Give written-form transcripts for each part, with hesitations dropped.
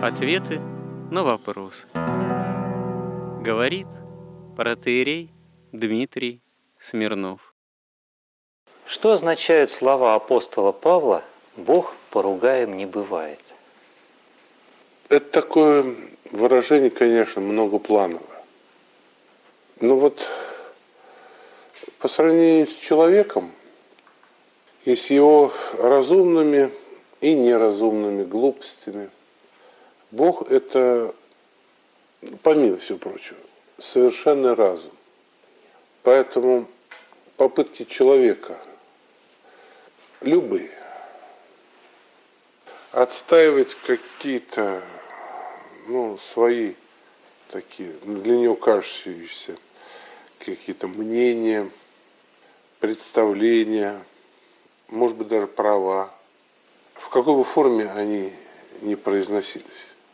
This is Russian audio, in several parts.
Ответы на вопросы. Говорит протоиерей Дмитрий Смирнов. Что означают слова апостола Павла «Бог поругаем не бывает»? Это такое выражение, конечно, многоплановое. Но вот по сравнению с человеком и с его разумными и неразумными глупостями, Бог – это, помимо всего прочего, совершенный разум. Поэтому попытки человека, любые, отстаивать какие-то свои такие, для него кажущиеся какие-то мнения, представления, может быть, даже права, в какой бы форме они ни произносились.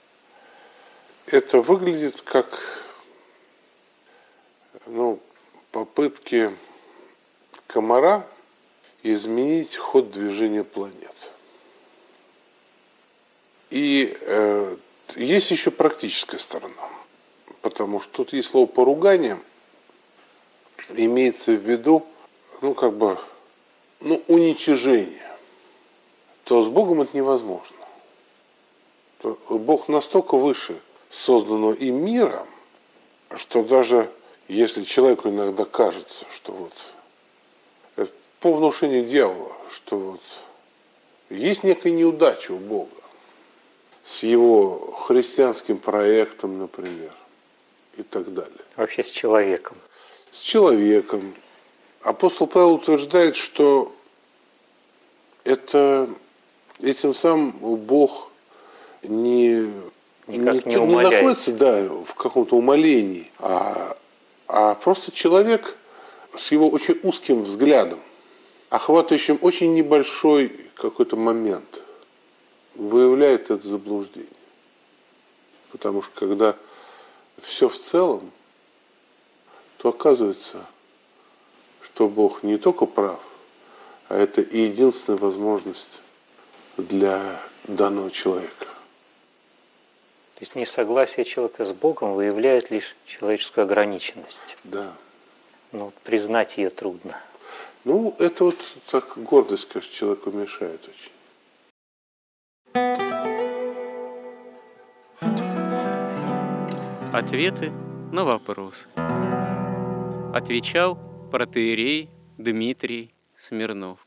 Это выглядит как попытки комара изменить ход движения планет. И есть еще практическая сторона, потому что тут есть слово «поругание», имеется в виду, уничижение. То с Богом это невозможно. Бог настолько выше созданного им мира, что даже если человеку иногда кажется, что это по внушению дьявола, что есть некая неудача у Бога с его христианским проектом, например, и так далее. Вообще с человеком. С человеком. Апостол Павел утверждает, что этим самым Бог не находится в каком-то умолении, а просто человек с его очень узким взглядом, охватывающим очень небольшой какой-то момент, выявляет это заблуждение. Потому что когда все в целом, то оказывается, что Бог не только прав, а это и единственная возможность для данного человека. То есть несогласие человека с Богом выявляет лишь человеческую ограниченность. Да. Признать ее трудно. Это так гордость, конечно, человеку мешает очень. Ответы на вопросы. Отвечал протоиерей Дмитрий Смирнов.